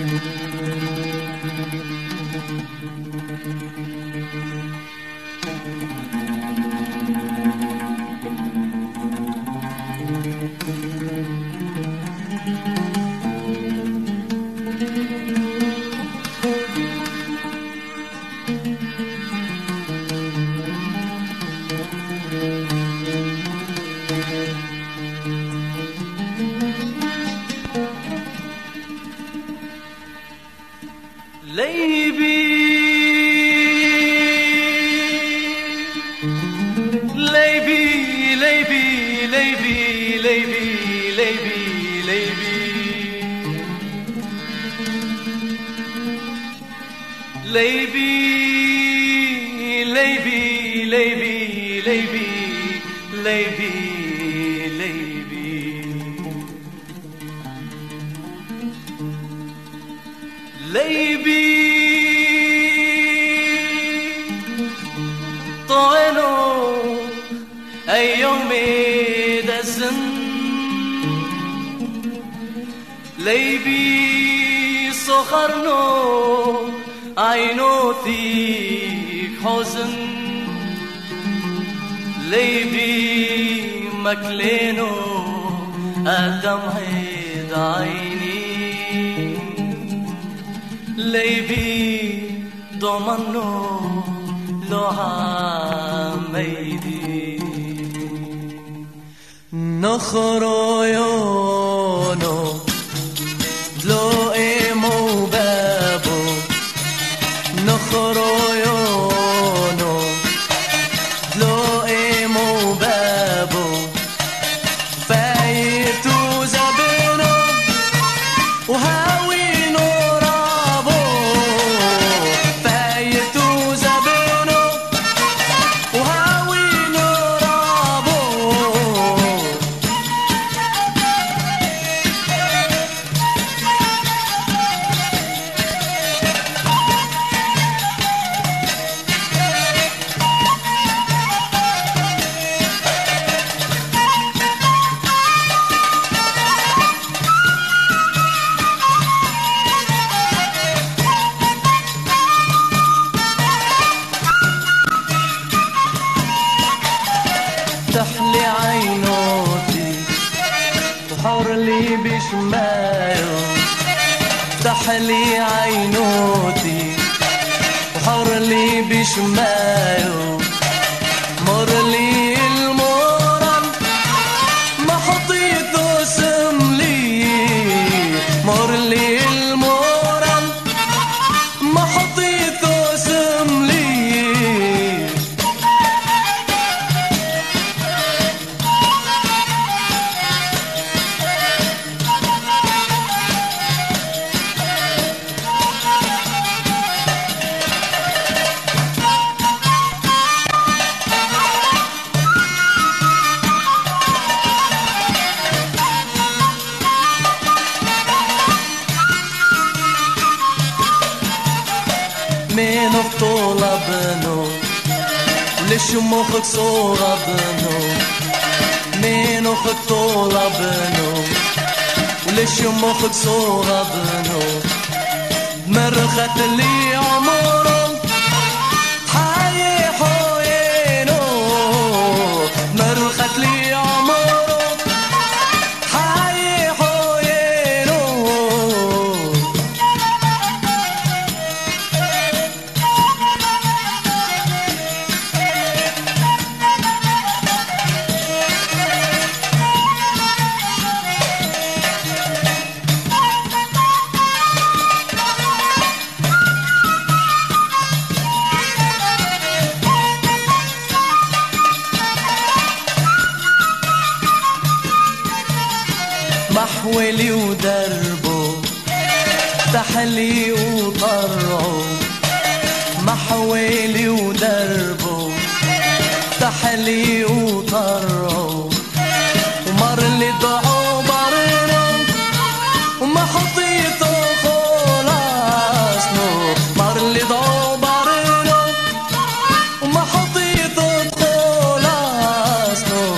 ليبي صخرنو عينوتيك حزن ليبي مكلينو قدم هيد عيني ليبي ضمنو لوها ميدي نخرو يونو دلو ايمو بابو نخرو يونو دلو ايمو بابو فايتو زبنو وهاوي نورابو فايتو زبنو وهاوي نورابو تحلي عينوتي وحور لي بشمايو تحلي عينوتي وحور لي بشمايو مر لي المورم ما حطيته سملي مر لي المورم ما حطيته سملي من بطولة بنو ليش مخك صورة بنو من بطولة بنو وليش مخك صورة بنو مرخت لي عمره حي حوينو مرخت لي عمره حي حوينو محولي ودربه تحلي وطرعه محولي ودربه تحلي وطرعه ومر اللي ضاعوا برنه وما حطيته خلاص نو مر اللي ضاعوا برنه وما حطيته خلاص نو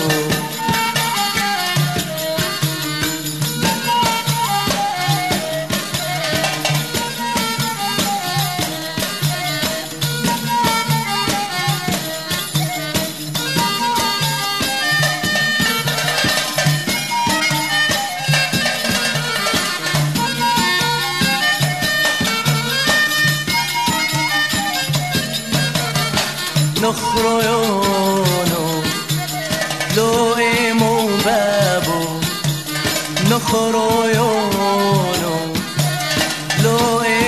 عيونه لو إيمو بابو نخر عيونه لو